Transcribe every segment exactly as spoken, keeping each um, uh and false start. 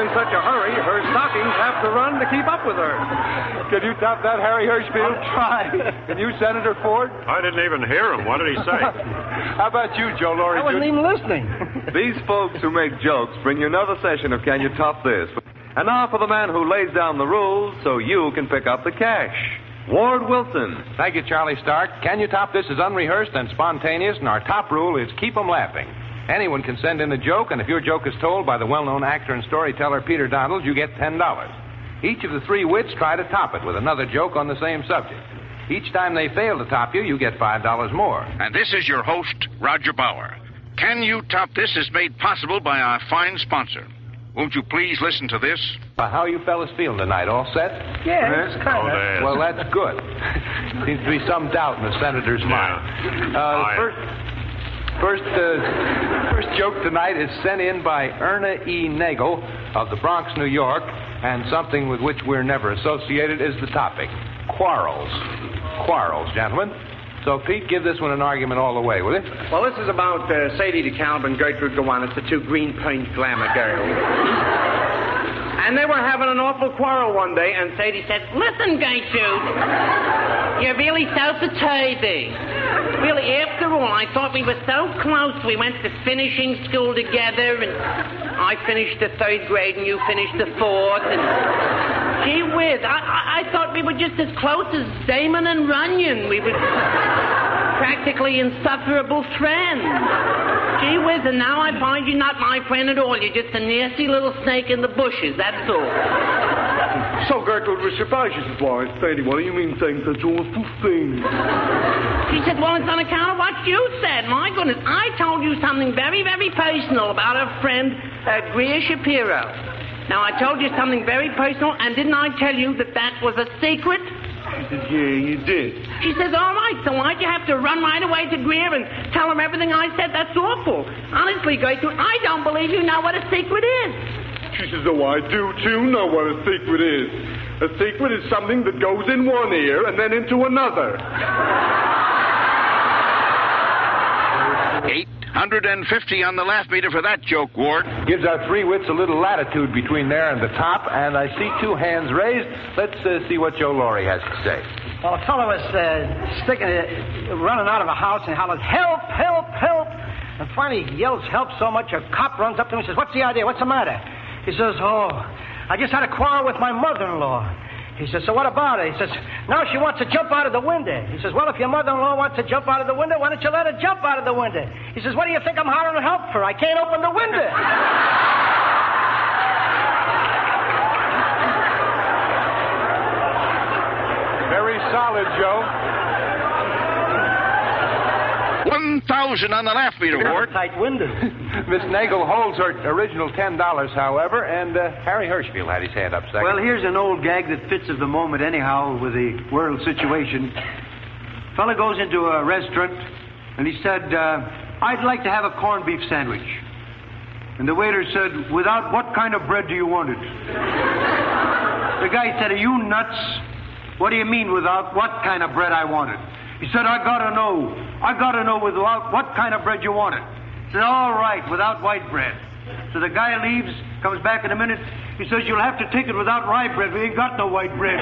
such a hurry, her stockings have to run to keep up with her. Can you top that, Harry Hirschfield? I'll try. Can you, Senator Ford? I didn't even hear him. What did he say? How about you, Joe Laurie? I wasn't even listening. These folks who make jokes bring you another session of Can You Top This? And now for the man who lays down the rules so you can pick up the cash. Ward Wilson. Thank you, Charlie Stark. Can You Top This is unrehearsed and spontaneous, and our top rule is keep 'em laughing. Anyone can send in a joke, and if your joke is told by the well-known actor and storyteller Peter Donald, you get ten dollars. Each of the three wits try to top it with another joke on the same subject. Each time they fail to top you, you get five dollars more. And this is your host, Roger Bauer. Can You Top This is made possible by our fine sponsor. Won't you please listen to this? Uh, how you fellas feeling tonight? All set? Yeah, it's kind of. Oh, Well, that's good. Seems to be some doubt in the senator's mind. Uh, I- first, first, uh, first joke tonight is sent in by Erna E. Nagel of the Bronx, New York, and something with which we're never associated is the topic. Quarrels. Quarrels, gentlemen. So, Pete, give this one an argument all the way, will you? Well, this is about uh, Sadie DeKalb and Gertrude Gowanus, the two green paint glamour girls. And they were having an awful quarrel one day, and Sadie said, "Listen, Gertrude, you're really so fatiguing. Really, after all, I thought we were so close. We went to finishing school together, and I finished the third grade, and you finished the fourth, and gee whiz, I, I, I thought we were just as close as Damon and Runyon. We were practically insufferable friends. Gee whiz, and now I find you not my friend at all. You're just a nasty little snake in the bushes, that's all." So Gertrude was surprised. She said, "Why, Sadie, what do you mean saying such awful things?" She said, "Well, it's on account of what you said. My goodness, I told you something very, very personal about our friend uh, Greer Shapiro. Now, I told you something very personal, and didn't I tell you that that was a secret?" She said, "Yeah, you did." She says, "All right, so why'd you have to run right away to Greer and tell him everything I said? That's awful. Honestly, Gertrude, I don't believe you know what a secret is." She says, "Oh, I do, too, know what a secret is. A secret is something that goes in one ear and then into another." eight hundred fifty on the laugh meter for that joke, Ward. Gives our three wits a little latitude between there and the top, and I see two hands raised. Let's uh, see what Joe Laurie has to say. Well, a fellow was uh, sticking, uh, running out of a house and hollers, "Help, help, help!" And finally he yells help so much a cop runs up to him and says, "What's the idea? What's the matter?" He says, "Oh, I just had a quarrel with my mother-in-law." He says, "So what about it?" He says, "Now she wants to jump out of the window." He says, "Well, if your mother-in-law wants to jump out of the window, why don't you let her jump out of the window?" He says, "What do you think I'm hollering help for? I can't open the window." Very solid, Joe. one thousand on the laugh meter, Ward. Tight window. Miss Nagel holds her original ten dollars, however, and uh, Harry Hirschfield had his hand up second. Well, here's an old gag that fits of the moment anyhow with the world situation. Fella goes into a restaurant, and he said, uh, "I'd like to have a corned beef sandwich." And the waiter said, "Without what kind of bread do you want it?" The guy said, "Are you nuts? What do you mean without what kind of bread I want it?" He said, "I gotta know. I gotta know without what kind of bread you want it." He said, "All right, without white bread." So the guy leaves, comes back in a minute. He says, "You'll have to take it without rye bread. We ain't got no white bread."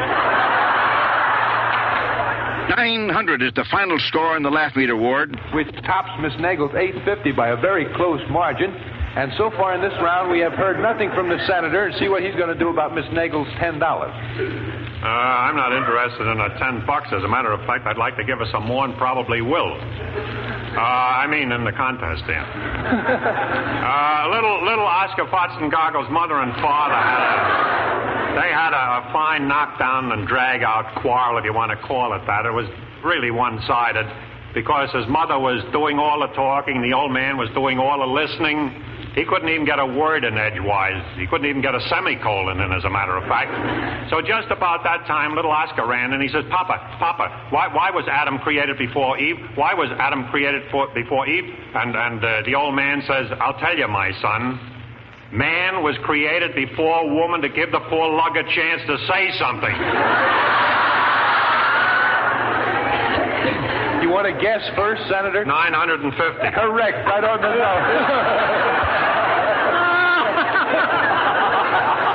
nine hundred is the final score on the laugh meter, Ward. Which tops Miss Nagel's eight fifty by a very close margin. And so far in this round, we have heard nothing from the senator, and see what he's going to do about Miss Nagel's ten dollars. Uh, I'm not interested in a ten bucks. As a matter of fact, I'd like to give her some more and probably will. Uh, I mean, in the contest, Dan. uh, little little Oscar Fotzengoggle's mother and father had a, they had a, a fine knockdown and drag-out quarrel, if you want to call it that. It was really one-sided because his mother was doing all the talking, the old man was doing all the listening. He couldn't even get a word in edgewise. He couldn't even get a semicolon in, as a matter of fact. So just about that time, little Oscar ran and he says, "Papa, Papa, why, why was Adam created before Eve? Why was Adam created for, before Eve?" And, and uh, the old man says, "I'll tell you, my son. Man was created before woman to give the poor lug a chance to say something." You want to guess first, Senator? nine hundred fifty. Correct. Right on the nose.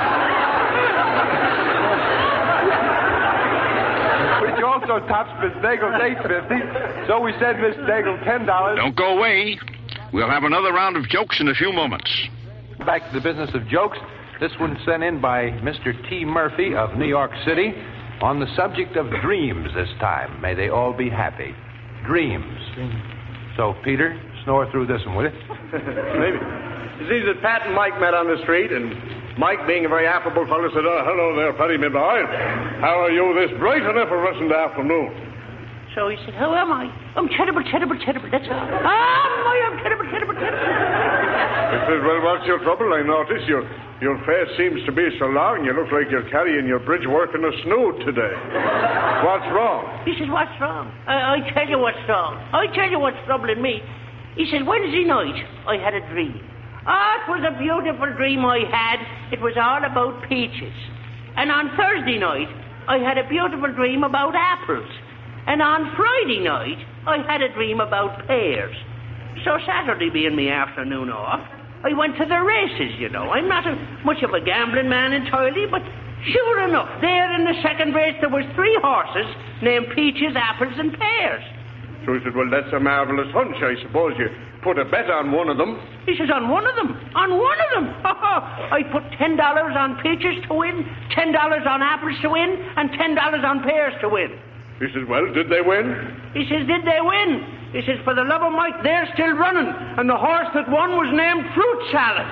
also tops Miss Daigle's eight fifty. So we send Miss Daigle ten dollars. Don't go away. We'll have another round of jokes in a few moments. Back to the business of jokes. This one sent in by Mister T. Murphy of New York City on the subject of dreams this time. May they all be happy. Dreams. So, Peter, snore through this one, will you? Maybe. You see that Pat and Mike met on the street, and Mike, being a very affable fellow, said, oh, hello there, Patty, my boy. How are you this bright and effervescent afternoon? So he said, how am I? I'm terrible, terrible, terrible, that's all. Ah, I am terrible, terrible, terrible. He said, well, what's your trouble? I notice your, your face seems to be so long, you look like you're carrying your bridge work in a snood today. What's wrong? He says, what's wrong? I, I tell you what's wrong. I tell you what's troubling me. He said, Wednesday night, I had a dream. Ah, it was a beautiful dream I had. It was all about peaches. And on Thursday night, I had a beautiful dream about apples. And on Friday night, I had a dream about pears. So Saturday being my afternoon off, I went to the races, you know. I'm not a, much of a gambling man entirely, but sure enough, there in the second race there was three horses named Peaches, Apples, and Pears. So he said, well, that's a marvelous hunch. I suppose you put a bet on one of them. He says, on one of them? On one of them? I put ten dollars on peaches to win, ten dollars on apples to win, and ten dollars on pears to win. He says, well, did they win? He says, did they win? He says, for the love of Mike, they're still running. And the horse that won was named Fruit Salad.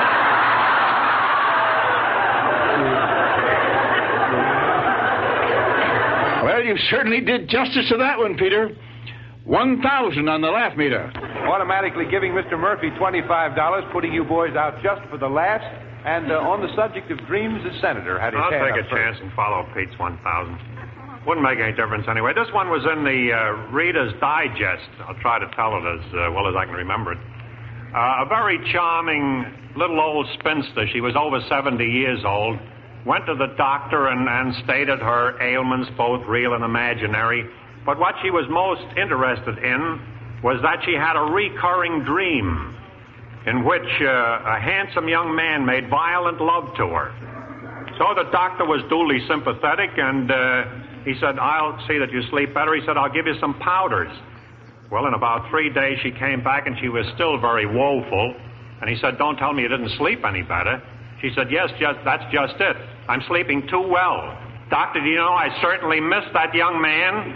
Well, you certainly did justice to that one, Peter. One thousand on the laugh meter. Automatically giving Mister Murphy twenty-five dollars, putting you boys out just for the laughs. And uh, on the subject of dreams, the senator had his I'll hand take a up first. chance and follow Pete's one thousand. Wouldn't make any difference anyway. This one was in the uh, Reader's Digest. I'll try to tell it as uh, well as I can remember it. Uh, a very charming little old spinster. She was over seventy years old. Went to the doctor and, and stated her ailments, both real and imaginary. But what she was most interested in was that she had a recurring dream in which uh, a handsome young man made violent love to her. So the doctor was duly sympathetic, and uh, he said, I'll see that you sleep better. He said, I'll give you some powders. Well, in about three days, she came back, and she was still very woeful. And he said, don't tell me you didn't sleep any better. She said, yes, just, that's just it. I'm sleeping too well. Doctor, do you know I certainly missed that young man?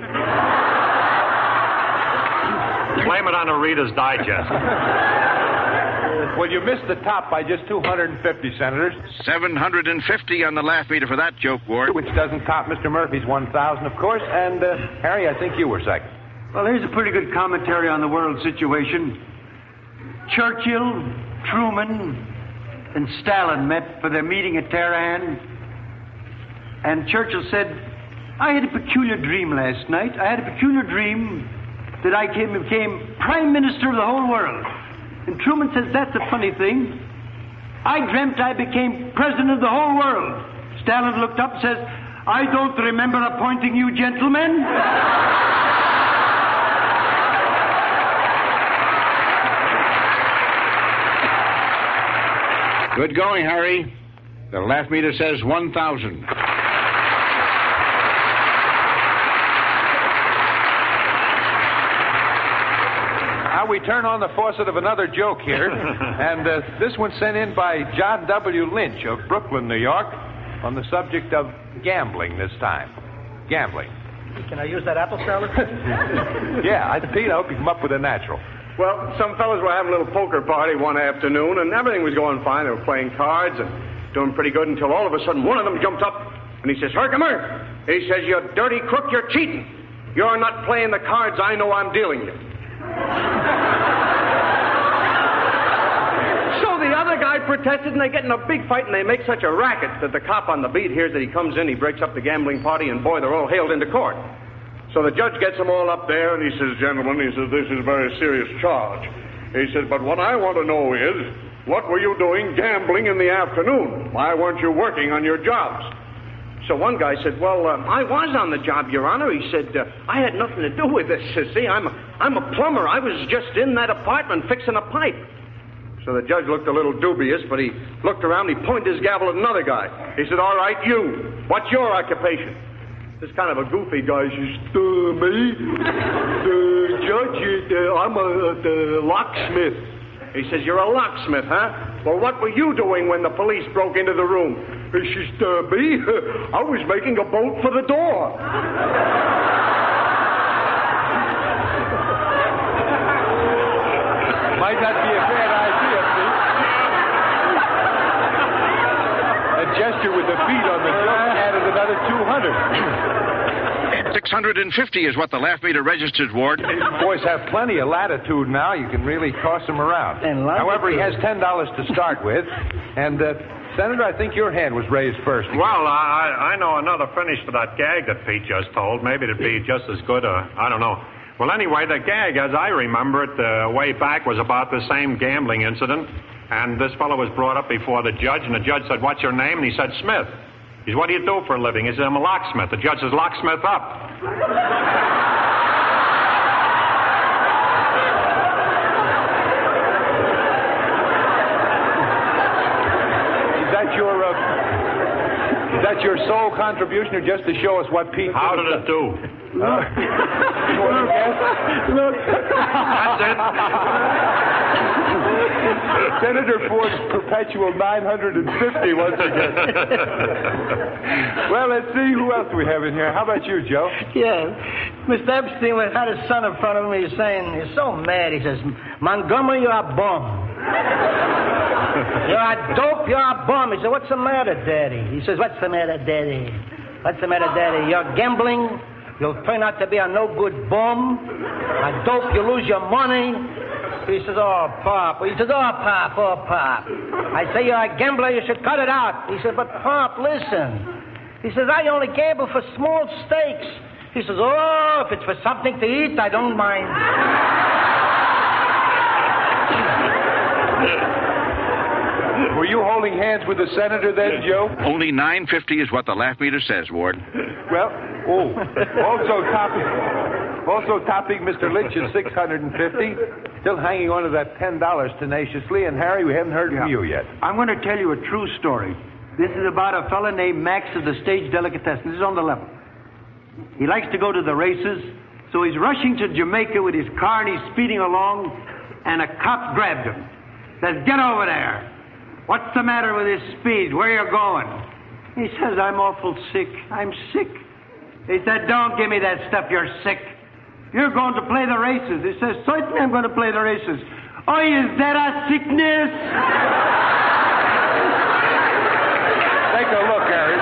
Blame it on the Reader's Digest. Well, you missed the top by just two hundred fifty, Senators. seven hundred fifty on the laugh meter for that joke, Ward. Which doesn't top Mister Murphy's one thousand, of course. And, uh, Harry, I think you were second. Well, here's a pretty good commentary on the world situation. Churchill, Truman, and Stalin met for their meeting at Tehran. And Churchill said, I had a peculiar dream last night. I had a peculiar dream that I came, became Prime Minister of the whole world. And Truman says, that's a funny thing. I dreamt I became President of the whole world. Stalin looked up and says, I don't remember appointing you gentlemen. Good going, Harry. The laugh meter says one thousand. Now we turn on the faucet of another joke here. And uh, this one sent in by John W. Lynch of Brooklyn, New York, on the subject of gambling this time. Gambling. Can I use that apple salad? Yeah, I, Pete, I hope you come up with a natural. Well, some fellas were having a little poker party one afternoon, and everything was going fine. They were playing cards and doing pretty good until all of a sudden one of them jumped up, and he says, Herkimer, he says, you dirty crook, you're cheating. You're not playing the cards I know I'm dealing you. So the other guy protested, and they get in a big fight, and they make such a racket that the cop on the beat hears that he comes in, he breaks up the gambling party, and boy, they're all hailed into court. So the judge gets them all up there, and he says, gentlemen, he says, this is a very serious charge. He says, but what I want to know is, what were you doing gambling in the afternoon? Why weren't you working on your jobs? So one guy said, well, uh, I was on the job, Your Honor. He said, uh, I had nothing to do with this. You see, I'm a, I'm a plumber. I was just in that apartment fixing a pipe. So the judge looked a little dubious, but he looked around, he pointed his gavel at another guy. He said, all right, you, what's your occupation? This kind of a goofy guy says, uh, me? The judge, uh, I'm a, the locksmith. He says, you're a locksmith, huh? Well, what were you doing when the police broke into the room? He says, uh, me? I was making a bolt for the door. Might not be a bad idea, Pete. A gesture with the feet on the joke added another two hundred. six hundred fifty is what the laugh meter registered, Ward. Boys have plenty of latitude now. You can really toss them around. And However, he has ten dollars to start with. And, uh, Senator, I think your hand was raised first. Well, I, I know another finish for that gag that Pete just told. Maybe it'd be just as good, uh, I don't know. Well, anyway, the gag, as I remember it, uh, way back, was about the same gambling incident. And this fellow was brought up before the judge, and the judge said, what's your name? And he said, Smith. He said, what do you do for a living? He said, I'm a locksmith. The judge says, locksmith up. Is that your, uh, is that your sole contribution, or just to show us what Pete... How did it do? Uh, you want to guess? Look. That's it. Senator Ford's perpetual nine hundred fifty once again. Well, let's see who else we have in here. How about you, Joe? Yeah. Mister Epstein had his son in front of me. He's saying, he's so mad. He says, Montgomery, you're a bum. You're a dope, you're a bum. He said, what's the matter, Daddy? He says, what's the matter, Daddy? What's the matter, Daddy? You're gambling. You'll turn out to be a no-good bum. A dope, you lose your money. He says, oh, Pop. He says, oh, Pop, oh, Pop. I say you're a gambler, you should cut it out. He said, but, Pop, listen. He says, I only gamble for small stakes. He says, oh, if it's for something to eat, I don't mind. Were you holding hands with the senator then, Joe? Only nine fifty is what the laugh meter says, Ward. Well, oh, also topping, also topping Mister Lynch's six hundred fifty. Still hanging on to that ten dollars tenaciously. And, Harry, we haven't heard yeah. from you yet. I'm going to tell you a true story. This is about a fella named Max of the Stage Delicatessen. This is on the level. He likes to go to the races, so he's rushing to Jamaica with his car, and he's speeding along, and a cop grabbed him. Says, get over there. What's the matter with his speed? Where you going? He says, I'm awful sick. I'm sick. He said, don't give me that stuff. You're sick. You're going to play the races. He says, certainly I'm going to play the races. Oh, is that a sickness? Take a look, Harry.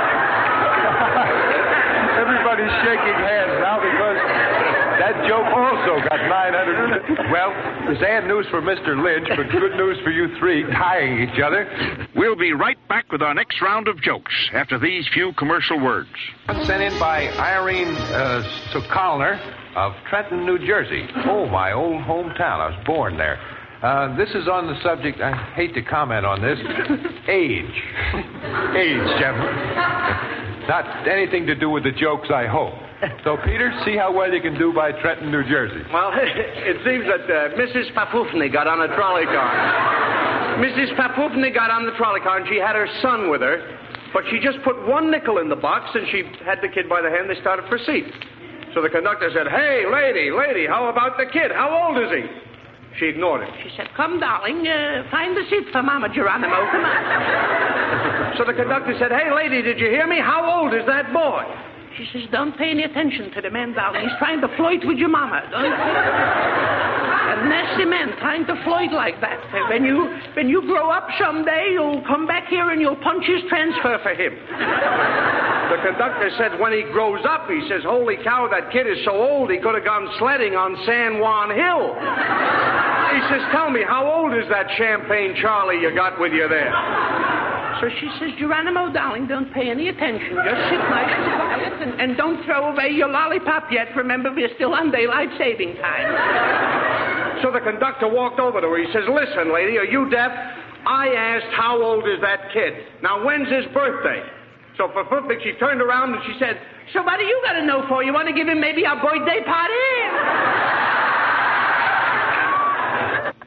Everybody's shaking hands now because that joke also got nine hundred. Well, sad news for Mister Lynch, but good news for you three tying each other. We'll be right back with our next round of jokes after these few commercial words. Sent in by Irene uh, Sokolner of Trenton, New Jersey. Oh, my old hometown. I was born there. Uh, this is on the subject, I hate to comment on this, age. Age, gentlemen. Not anything to do with the jokes, I hope. So, Peter, see how well you can do by Trenton, New Jersey. Well, it seems that uh, Missus Papufny got on a trolley car. Missus Papufny got on the trolley car, and she had her son with her, but she just put one nickel in the box, and she had the kid by the hand. They started for seat. So the conductor said, hey, lady, lady, how about the kid? How old is he? She ignored him. She said, come, darling, uh, find the seat for Mama Geronimo. Come on. So the conductor said, hey, lady, did you hear me? How old is that boy? She says, don't pay any attention to the man, darling. He's trying to flirt with your mama. Don't A nasty man trying to flirt like that. When you, when you grow up someday, you'll come back here and you'll punch his transfer for him. The conductor said when he grows up, he says, holy cow, that kid is so old he could have gone sledding on San Juan Hill. He says, tell me, how old is that Champagne Charlie you got with you there? So she says, Geronimo, darling, don't pay any attention. Just sit nice and quiet and, and don't throw away your lollipop yet. Remember, we're still on daylight saving time. So the conductor walked over to her. He says, listen, lady, are you deaf? I asked, how old is that kid? Now, when's his birthday? So for flipping, she turned around and she said, so what do you got to know for? You want to give him maybe a birthday party?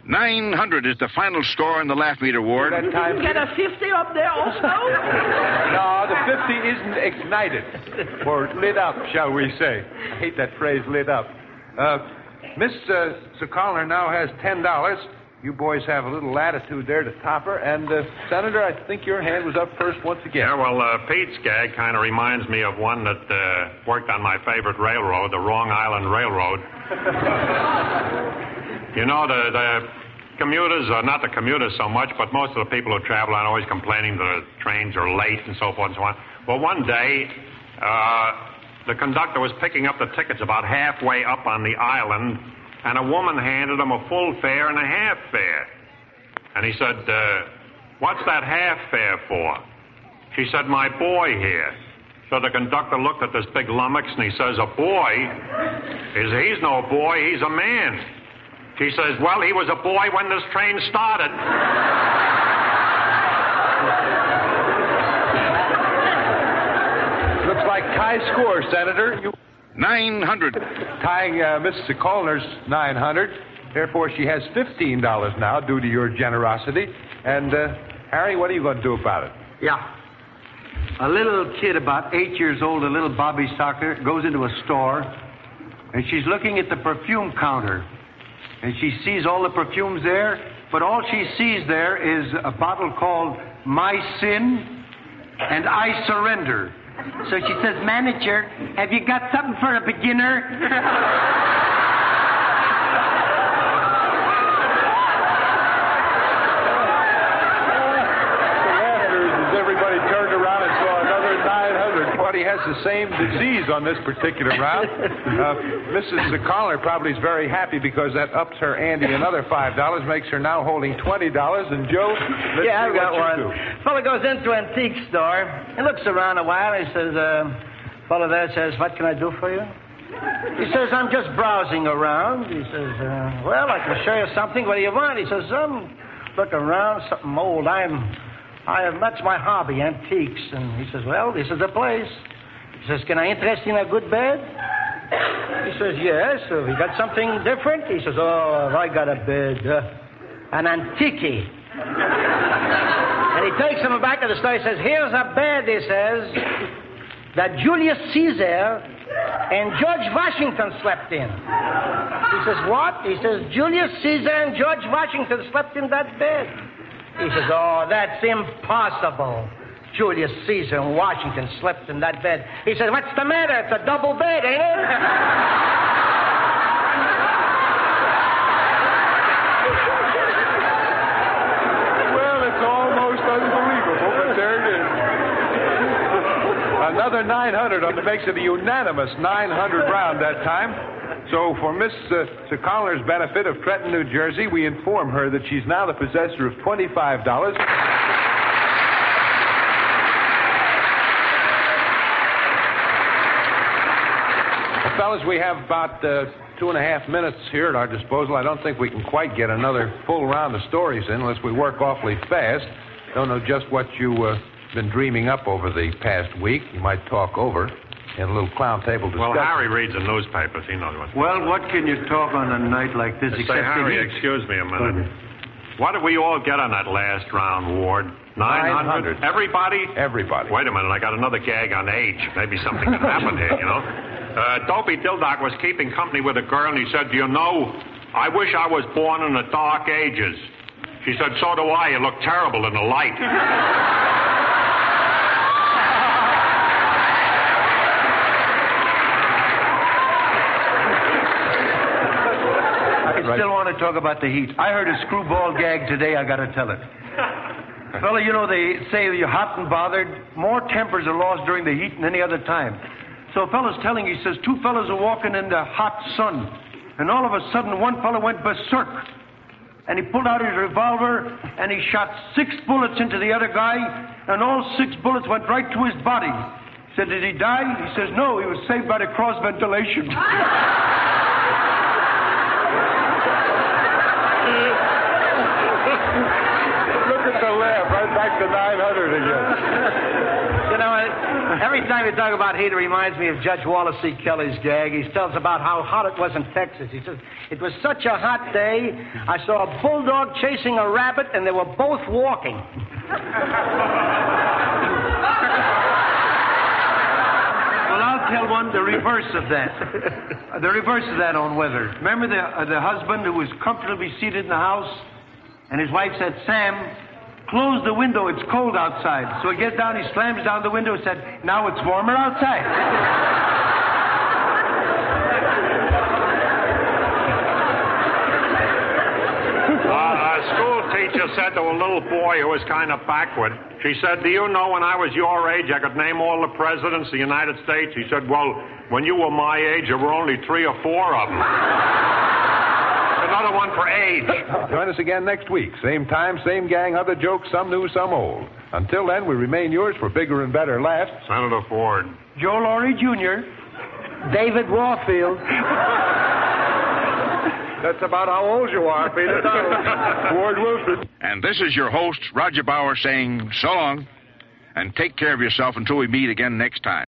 nine hundred is the final score in the laugh meter, Ward. You can get a fifty up there also? No, the fifty isn't ignited. Or lit up, shall we say. I hate that phrase, lit up. Uh, Miss uh, Sokoloner now has ten dollars. You boys have a little latitude there to top her. And, uh, Senator, I think your hand was up first once again. Yeah, well, uh, Pete's gag kind of reminds me of one that uh, worked on my favorite railroad, the Long Island Railroad. You know, the, the commuters, uh, not the commuters so much, but most of the people who travel are always complaining that the trains are late and so forth and so on. Well, one day, uh, the conductor was picking up the tickets about halfway up on the island, and a woman handed him a full fare and a half fare. And he said, uh, what's that half fare for? She said, my boy here. So the conductor looked at this big lummox and he says, a boy? He says, he's no boy, he's a man. She says, well, he was a boy when this train started. Looks like high score, Senator. You... nine hundred. Tying uh, Miss Sokoloner's nine hundred. Therefore, she has fifteen dollars now due to your generosity. And, uh, Harry, what are you going to do about it? Yeah. A little kid about eight years old, a little Bobby Socker, goes into a store, and she's looking at the perfume counter. And she sees all the perfumes there, but all she sees there is a bottle called My Sin and I Surrender. So she says, manager, have you got something for a beginner? Everybody turned around and saw another nine hundred. But he has the same disease on this particular round. Uh, Missus Sokoloner probably is very happy because that ups her ante another five dollars, makes her now holding twenty dollars. And Joe, let's yeah, see I've got what one. you do. Fellow goes into an antique store. He looks around a while. He says, uh, fellow there says, what can I do for you? He says, I'm just browsing around. He says, uh, well, I can show you something. What do you want? He says, um, look around, something old. I'm, I have, that's my hobby, antiques. And he says, well, this is the place. He says, can I interest you in a good bed? He says, yes. Have you got something different? He says, oh, I got a bed. Uh, an antique. And he takes him back to the store. He says, here's a bed, he says, that Julius Caesar and George Washington slept in. He says, what? He says, Julius Caesar and George Washington slept in that bed. He says, oh, that's impossible. Julius Caesar and Washington slept in that bed. He says, what's the matter? It's a double bed, ain't it? Well, it's almost unbelievable, but there it is. Another nine hundred on the makes it a unanimous nine hundred round that time. So for Miss uh, Sokoloner's benefit of Trenton, New Jersey, we inform her that she's now the possessor of twenty-five dollars. Fellas, we have about uh, two and a half minutes here at our disposal. I don't think we can quite get another full round of stories in unless we work awfully fast. Don't know just what you've uh, been dreaming up over the past week. You might talk over in a little clown table discussion. Well, Harry reads the newspapers. He knows what's Well, what can you talk on a night like this Say, except Harry, the heat? excuse me a minute. What did we all get on that last round, Ward? nine hundred? Everybody? Everybody. Wait a minute. I got another gag on age. Maybe something can happen here, you know? Uh, Dopey Dildock was keeping company with a girl, and he said, do you know, I wish I was born in the dark ages. She said, so do I. You look terrible in the light. I still want to talk about the heat. I heard a screwball gag today. I got to tell it. Fella, you know, they say you're hot and bothered. More tempers are lost during the heat than any other time. So a fella's telling, he says, two fellas are walking in the hot sun. And all of a sudden, one fella went berserk. And he pulled out his revolver, and he shot six bullets into the other guy, and all six bullets went right to his body. He said, did he die? He says, no, he was saved by the cross ventilation. Look at Just a laugh, right back to nine hundred again. You know, every time you talk about heat, it reminds me of Judge Wallace C. Kelly's gag. He tells about how hot it was in Texas. He says, it was such a hot day, I saw a bulldog chasing a rabbit, and they were both walking. Well, I'll tell one the reverse of that. Uh, the reverse of that on weather. Remember the, uh, the husband who was comfortably seated in the house, and his wife said, Sam, close the window, it's cold outside. So he gets down, he slams down the window and said, now it's warmer outside. Uh, a school teacher said to a little boy who was kind of backward, she said, do you know when I was your age I could name all the presidents of the United States? He said, well, when you were my age, there were only three or four of them. Another one for age. Join us again next week. Same time, same gang, other jokes, some new, some old. Until then, we remain yours for bigger and better laughs. Senator Ford. Joe Laurie Junior David Warfield. That's about how old you are, Peter. Ward Wilson. And this is your host, Roger Bauer, saying so long, and take care of yourself until we meet again next time.